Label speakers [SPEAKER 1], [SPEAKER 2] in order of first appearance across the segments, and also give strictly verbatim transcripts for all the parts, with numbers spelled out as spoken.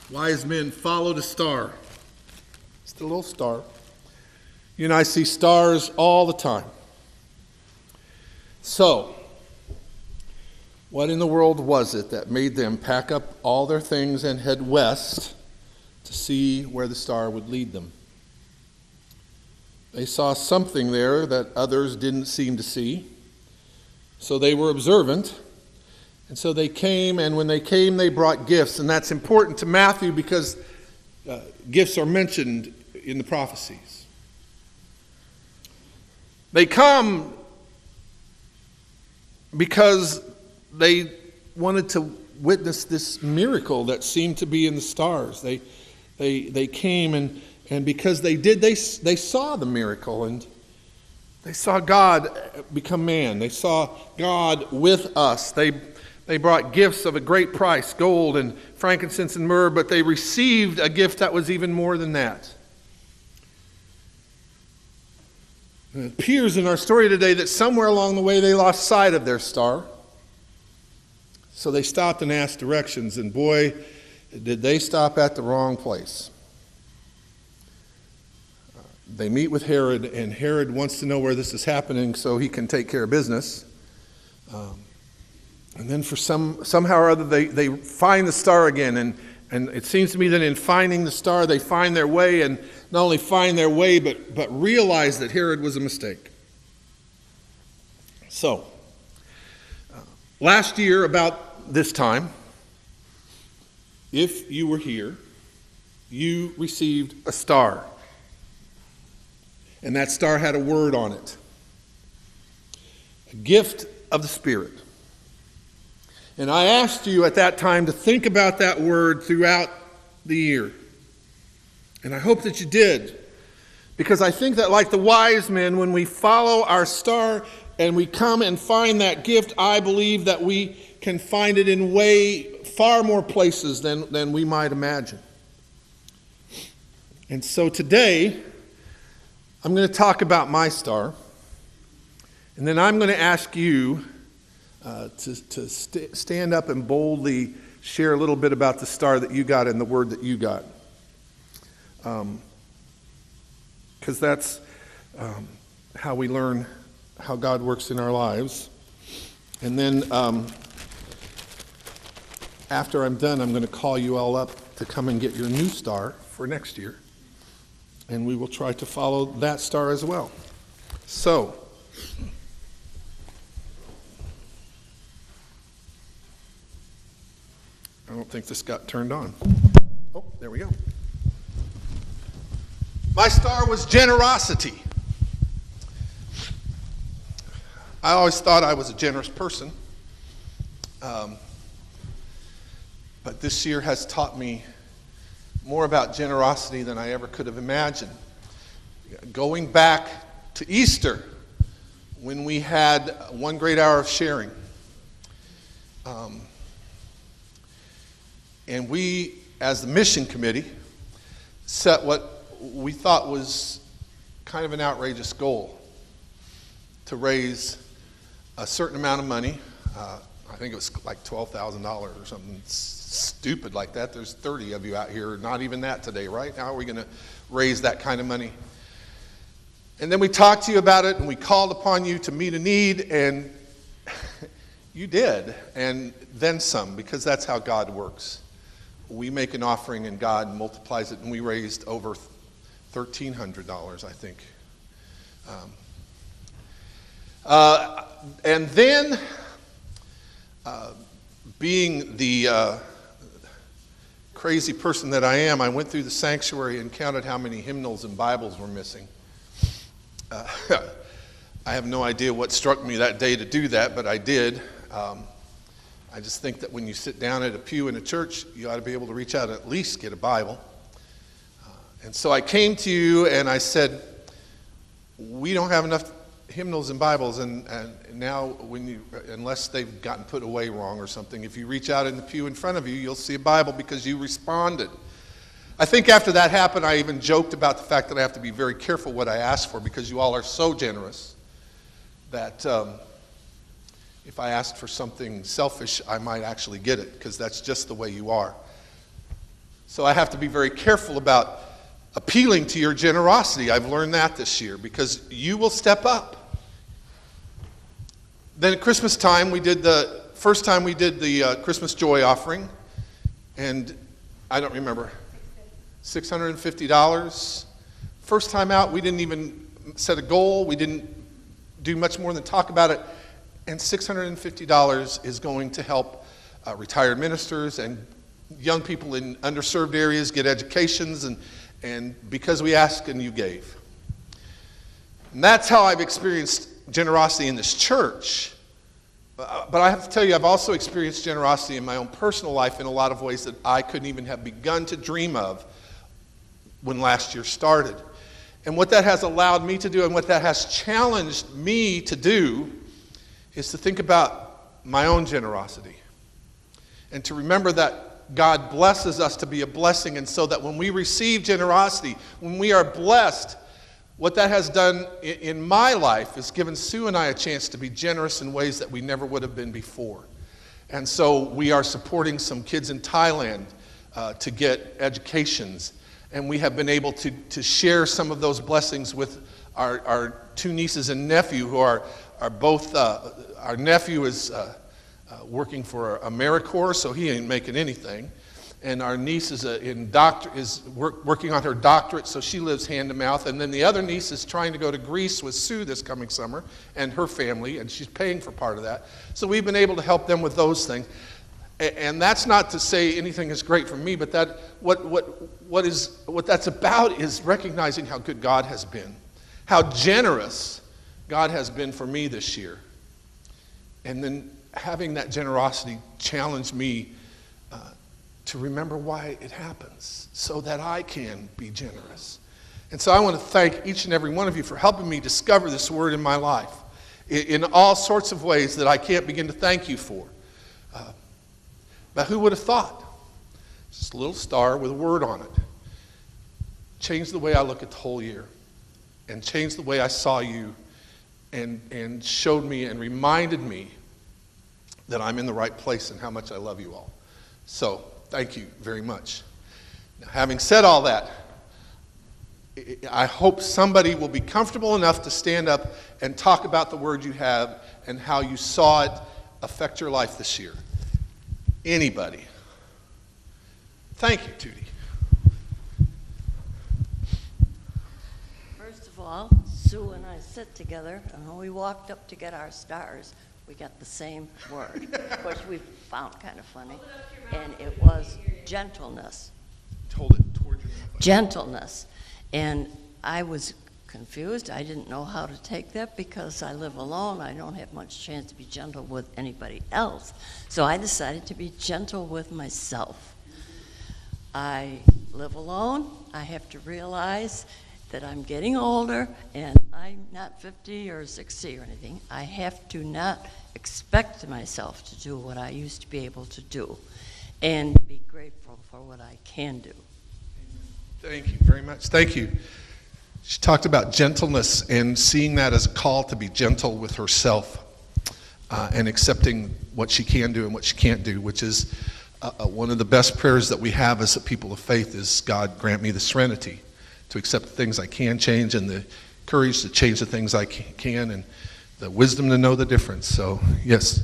[SPEAKER 1] Wise men followed a star. It's the little star. You and I see stars all the time. So, what in the world was it that made them pack up all their things and head west to see where the star would lead them? They saw something there that others didn't seem to see. So they were observant. And so they came, and when they came, they brought gifts. And that's important to Matthew because uh, gifts are mentioned in the prophecies. They come because they wanted to witness this miracle that seemed to be in the stars. They they they came, and, and because they did, they they saw the miracle, and they saw God become man. They saw God with us. They They brought gifts of a great price, gold and frankincense and myrrh, but they received a gift that was even more than that. It appears in our story today that somewhere along the way they lost sight of their star. So they stopped and asked directions, and boy, did they stop at the wrong place. They meet with Herod, and Herod wants to know where this is happening so he can take care of business. Um, And then for some somehow or other, they, they find the star again. And, and it seems to me that in finding the star, they find their way, and not only find their way, but, but realize that Herod was a mistake. So, uh, last year about this time, if you were here, you received a star. And that star had a word on it. A gift of the Spirit. And I asked you at that time to think about that word throughout the year. And I hope that you did. Because I think that like the wise men, when we follow our star and we come and find that gift, I believe that we can find it in way far more places than, than we might imagine. And so today, I'm going to talk about my star. And then I'm going to ask you Uh, to, to st- stand up and boldly share a little bit about the star that you got and the word that you got. Because um, that's um, how we learn how God works in our lives. And then um, after I'm done, I'm going to call you all up to come and get your new star for next year. And we will try to follow that star as well. So, I don't think this got turned on. Oh, there we go. My star was generosity. I always thought I was a generous person. Um, but this year has taught me more about generosity than I ever could have imagined. Going back to Easter, when we had one great hour of sharing, um, and we, as the mission committee, set what we thought was kind of an outrageous goal to raise a certain amount of money. Uh, I think it was like twelve thousand dollars or something stupid like that. There's thirty of you out here, not even that today, right? How are we going to raise that kind of money? And then we talked to you about it, and we called upon you to meet a need, and you did, and then some, because that's how God works. We make an offering and God multiplies it, and we raised over thirteen hundred dollars, I think. Um, uh, and then, uh, being the uh, crazy person that I am, I went through the sanctuary and counted how many hymnals and Bibles were missing. Uh, I have no idea what struck me that day to do that, but I did. Um, I just think that when you sit down at a pew in a church, you ought to be able to reach out and at least get a Bible. Uh, and so I came to you and I said, we don't have enough hymnals and Bibles, and, and now when you, unless they've gotten put away wrong or something, if you reach out in the pew in front of you, you'll see a Bible because you responded. I think after that happened, I even joked about the fact that I have to be very careful what I ask for because you all are so generous that um, if I asked for something selfish, I might actually get it because that's just the way you are. So I have to be very careful about appealing to your generosity. I've learned that this year, because you will step up. Then at Christmas time, we did the first time we did the uh, Christmas joy offering, and I don't remember, six hundred fifty dollars. First time out, we didn't even set a goal. We didn't do much more than talk about it, and six hundred fifty dollars is going to help uh, retired ministers and young people in underserved areas get educations, and, and because we asked and you gave. And that's how I've experienced generosity in this church. But I have to tell you, I've also experienced generosity in my own personal life in a lot of ways that I couldn't even have begun to dream of when last year started. And what that has allowed me to do, and what that has challenged me to do, is to think about my own generosity. And to remember that God blesses us to be a blessing, and so that when we receive generosity, when we are blessed, what that has done in my life is given Sue and I a chance to be generous in ways that we never would have been before. And so we are supporting some kids in Thailand uh, to get educations. And we have been able to, to share some of those blessings with our, our two nieces and nephew, who are, are both, uh, our nephew is uh, uh, working for AmeriCorps, so he ain't making anything. And our niece is, a, in doctor, is work, working on her doctorate, so she lives hand to mouth. And then the other niece is trying to go to Greece with Sue this coming summer and her family, and she's paying for part of that. So we've been able to help them with those things. And, and that's not to say anything is great for me, but that what, what, what, is, what that's about is recognizing how good God has been, how generous God has been for me this year. And then having that generosity challenge me uh, to remember why it happens, so that I can be generous. And so I want to thank each and every one of you for helping me discover this word in my life in, in all sorts of ways that I can't begin to thank you for. Uh, but who would have thought? Just a little star with a word on it changed the way I look at the whole year, and changed the way I saw you, and, and showed me and reminded me that I'm in the right place and how much I love you all. So, thank you very much. Now, having said all that, I hope somebody will be comfortable enough to stand up and talk about the word you have and how you saw it affect your life this year. Anybody? Thank you, Tootie.
[SPEAKER 2] First of all, Sue and I sit together, and when we walked up to get our stars, we got the same word, which we found kind of funny, and it was gentleness.
[SPEAKER 1] Hold it toward your mouth.
[SPEAKER 2] Gentleness. And I was confused. I didn't know how to take that because I live alone. I don't have much chance to be gentle with anybody else. So I decided to be gentle with myself. I live alone. I have to realize that I'm getting older, and I'm not fifty or sixty or anything. I have to not expect myself to do what I used to be able to do, and be grateful for what I can do.
[SPEAKER 1] Thank you very much. Thank you. She talked about gentleness and seeing that as a call to be gentle with herself uh, and accepting what she can do and what she can't do, which is uh, uh, one of the best prayers that we have as a people of faith is, God, grant me the serenity to accept the things I can change, and the courage to change the things I can, and the wisdom to know the difference. So, yes.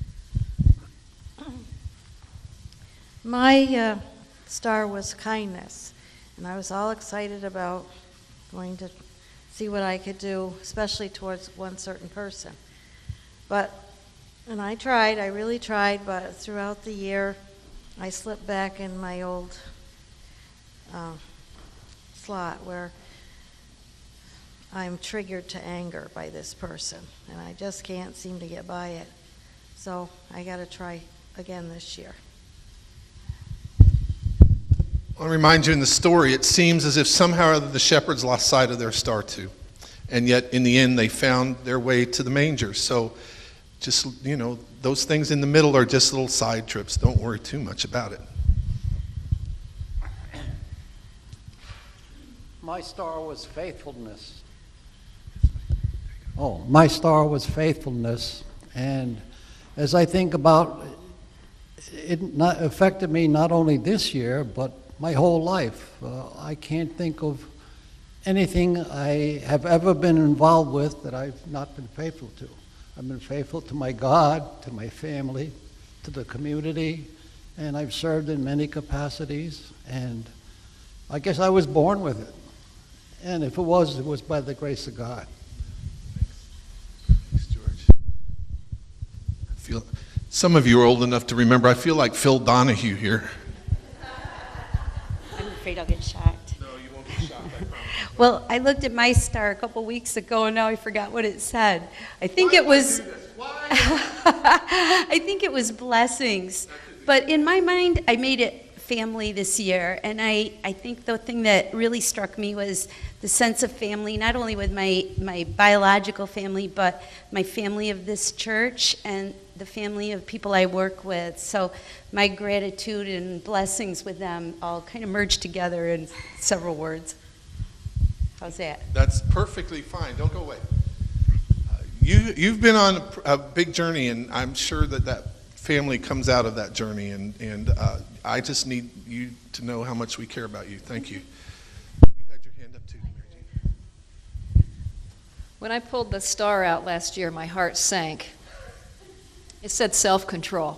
[SPEAKER 3] My uh, star was kindness, and I was all excited about going to see what I could do, especially towards one certain person. But, and I tried, I really tried, but throughout the year, I slipped back in my old uh, slot where I'm triggered to anger by this person, and I just can't seem to get by it. So I got to try again this year.
[SPEAKER 1] I want to remind you in the story, it seems as if somehow or other the shepherds lost sight of their star too. And yet in the end they found their way to the manger. So just, you know, those things in the middle are just little side trips. Don't worry too much about it.
[SPEAKER 4] My star was faithfulness. Oh, my star was faithfulness. And as I think about it, it not affected me not only this year, but my whole life. Uh, I can't think of anything I have ever been involved with that I've not been faithful to. I've been faithful to my God, to my family, to the community, and I've served in many capacities, and I guess I was born with it. And if it was, it was by the grace of God.
[SPEAKER 1] Thanks, George. I feel, some of you are old enough to remember, I feel like Phil Donahue here.
[SPEAKER 5] I'm afraid I'll get shocked.
[SPEAKER 1] No, you won't get shocked, I promise.
[SPEAKER 5] Well, I looked at my star a couple weeks ago, and now I forgot what it said. I think it was, I think it was blessings. But in my mind, I made it family this year, and I, I think the thing that really struck me was the sense of family, not only with my, my biological family, but my family of this church and the family of people I work with. So my gratitude and blessings with them all kind of merged together in several words. How's that?
[SPEAKER 1] That's perfectly fine. Don't go away. Uh, you, you've been on a, a big journey, and I'm sure that that family comes out of that journey, and, and uh, I just need you to know how much we care about you. Thank you. You had your hand up too, Mary Jane.
[SPEAKER 6] When I pulled the star out last year, my heart sank. It said self-control,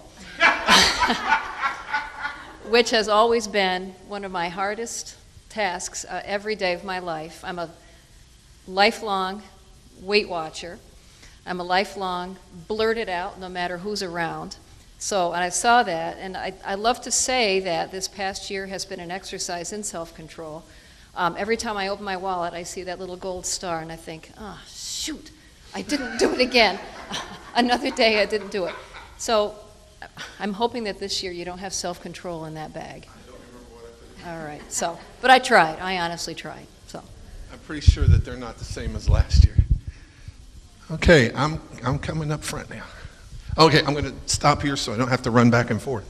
[SPEAKER 6] which has always been one of my hardest tasks uh, every day of my life. I'm a lifelong Weight Watcher. I'm a lifelong blurt it out no matter who's around. So, and I saw that, and I, I love to say that this past year has been an exercise in self-control. Um, every time I open my wallet, I see that little gold star, and I think, oh, shoot, I didn't do it again. Another day I didn't do it. So I'm hoping that this year you don't have self-control in that bag.
[SPEAKER 1] I don't remember what I put in.
[SPEAKER 6] All right, so, but I tried. I honestly tried, so.
[SPEAKER 1] I'm pretty sure that they're not the same as last year. Okay, I'm, I'm coming up front now. Okay, I'm going to stop here so I don't have to run back and forth.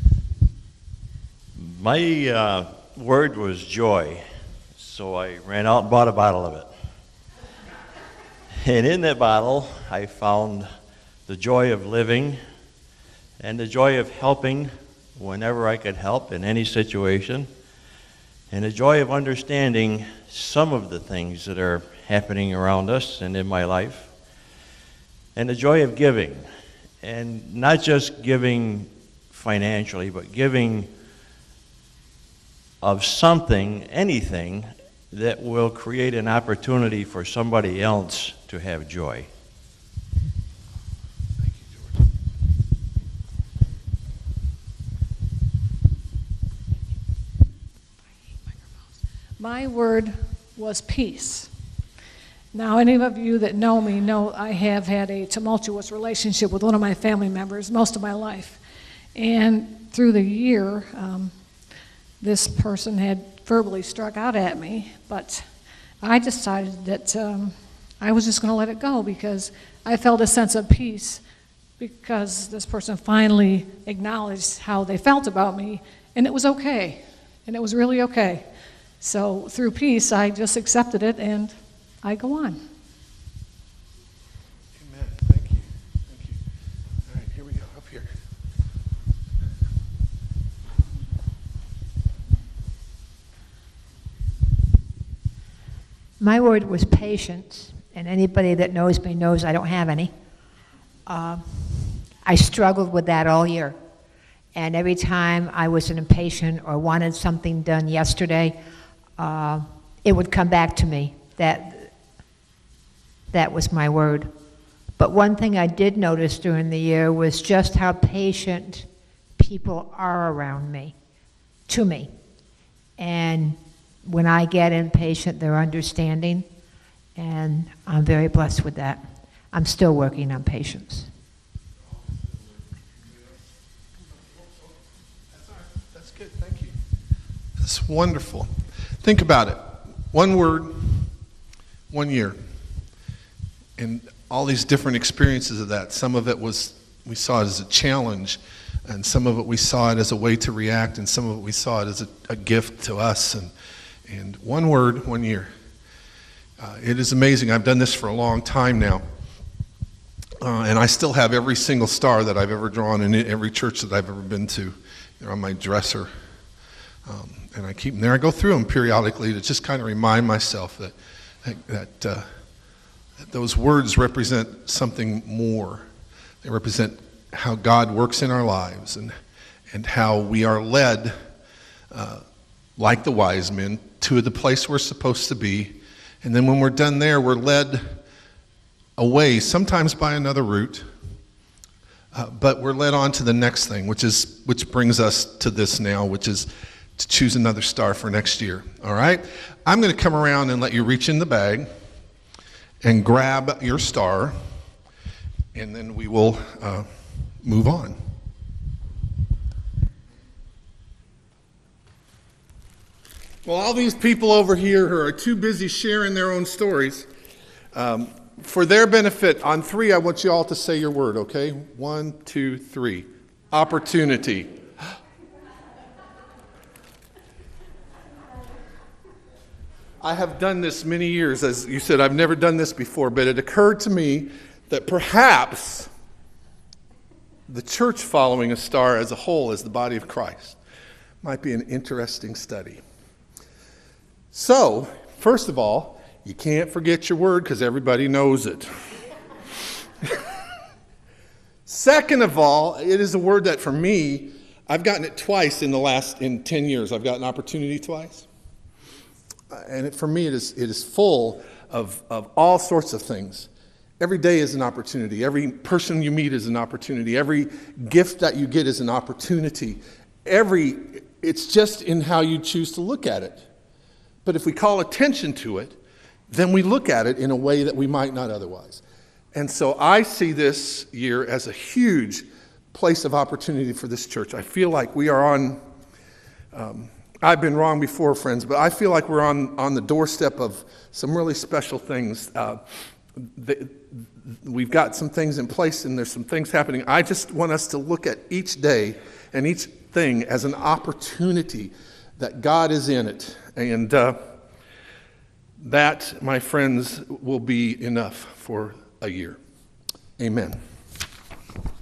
[SPEAKER 7] My uh, word was joy, so I ran out and bought a bottle of it. And in that bottle, I found the joy of living and the joy of helping whenever I could help in any situation, and the joy of understanding some of the things that are happening around us and in my life, and the joy of giving. And not just giving financially, but giving of something, anything, that will create an opportunity for somebody else to have joy.
[SPEAKER 1] Thank you, George.
[SPEAKER 8] My word was peace. Now, any of you that know me know I have had a tumultuous relationship with one of my family members most of my life. And through the year, um, this person had verbally struck out at me, but I decided that um, I was just going to let it go because I felt a sense of peace because this person finally acknowledged how they felt about me, and it was okay, and it was really okay. So through peace, I just accepted it, and I go on.
[SPEAKER 1] Amen. Thank you. Thank you. All right, here we go, up here.
[SPEAKER 9] My word was patience, and anybody that knows me knows I don't have any. Uh, I struggled with that all year, and every time I was impatient or wanted something done yesterday, uh, it would come back to me. That that was my word. But one thing I did notice during the year was just how patient people are around me, to me. And when I get impatient, they're understanding, and I'm very blessed with that. I'm still working on patience.
[SPEAKER 1] That's all right. That's good. Thank you. That's wonderful. Think about it. One word, one year. And all these different experiences of that. Some of it was, we saw it as a challenge, and some of it we saw it as a way to react, and some of it we saw it as a, a gift to us. And, and one word, one year. Uh, it is amazing. I've done this for a long time now. Uh, and I still have every single star that I've ever drawn in every church that I've ever been to. They're on my dresser. Um, and I keep them there. I go through them periodically to just kind of remind myself that, that, uh, that those words represent something more. They represent how God works in our lives and, and how we are led, uh, like the wise men, to the place we're supposed to be. And then when we're done there, we're led away, sometimes by another route, uh, but we're led on to the next thing, which is which brings us to this now, which is to choose another star for next year. All right? I'm going to come around and let you reach in the bag and grab your star, and then we will uh, move on. Well, all these people over here who are too busy sharing their own stories, um, for their benefit, on three, I want you all to say your word, okay? One, two, three. Opportunity. I have done this many years. As you said, I've never done this before, but it occurred to me that perhaps the church following a star as a whole, as the body of Christ, might be an interesting study. So, first of all, you can't forget your word because everybody knows it. Second of all, it is a word that for me, I've gotten it twice in the last, in ten years. I've gotten opportunity twice. And it, for me, it is, it is full of, of all sorts of things. Every day is an opportunity. Every person you meet is an opportunity. Every gift that you get is an opportunity. Every, it's just in how you choose to look at it. But if we call attention to it, then we look at it in a way that we might not otherwise. And so I see this year as a huge place of opportunity for this church. I feel like we are on, um, I've been wrong before, friends, but I feel like we're on, on the doorstep of some really special things. Uh, the, we've got some things in place and there's some things happening. I just want us to look at each day and each thing as an opportunity that God is in it. And uh, that, my friends, will be enough for a year. Amen.